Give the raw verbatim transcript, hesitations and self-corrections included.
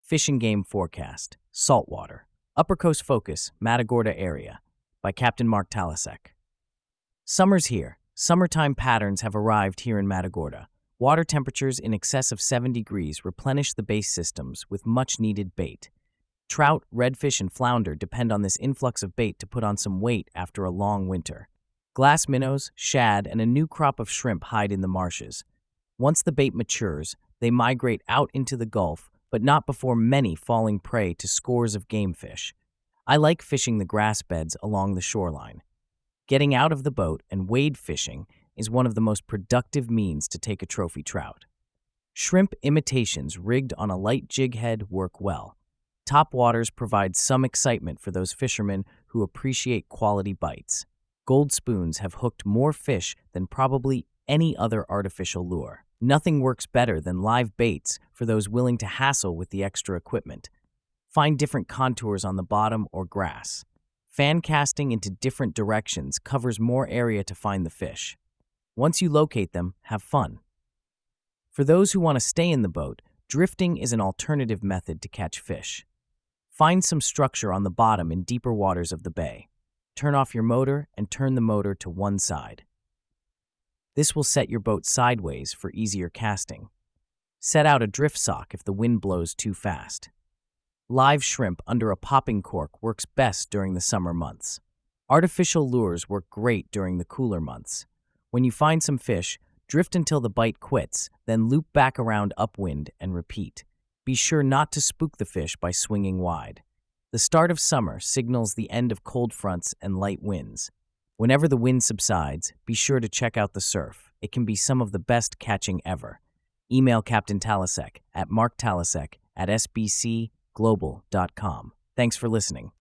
Fish and Game Forecast, Saltwater, Upper Coast Focus, Matagorda Area, by Captain Mark Talasek. Summer's here. Summertime patterns have arrived here in Matagorda. Water temperatures in excess of seven degrees replenish the base systems with much-needed bait. Trout, redfish, and flounder depend on this influx of bait to put on some weight after a long winter. Glass minnows, shad, and a new crop of shrimp hide in the marshes. Once the bait matures, they migrate out into the Gulf, but not before many falling prey to scores of game fish. I like fishing the grass beds along the shoreline. Getting out of the boat and wade fishing is one of the most productive means to take a trophy trout. Shrimp imitations rigged on a light jig head work well. Top waters provide some excitement for those fishermen who appreciate quality bites. Gold spoons have hooked more fish than probably any other artificial lure. Nothing works better than live baits for those willing to hassle with the extra equipment. Find different contours on the bottom or grass. Fan casting into different directions covers more area to find the fish. Once you locate them, have fun. For those who want to stay in the boat, drifting is an alternative method to catch fish. Find some structure on the bottom in deeper waters of the bay. Turn off your motor and turn the motor to one side. This will set your boat sideways for easier casting. Set out a drift sock if the wind blows too fast. Live shrimp under a popping cork works best during the summer months. Artificial lures work great during the cooler months. When you find some fish, drift until the bite quits, then loop back around upwind and repeat. Be sure not to spook the fish by swinging wide. The start of summer signals the end of cold fronts and light winds. Whenever the wind subsides, be sure to check out the surf. It can be some of the best catching ever. Email Captain Talasek at marktalasek at s b c global dot com. Thanks for listening.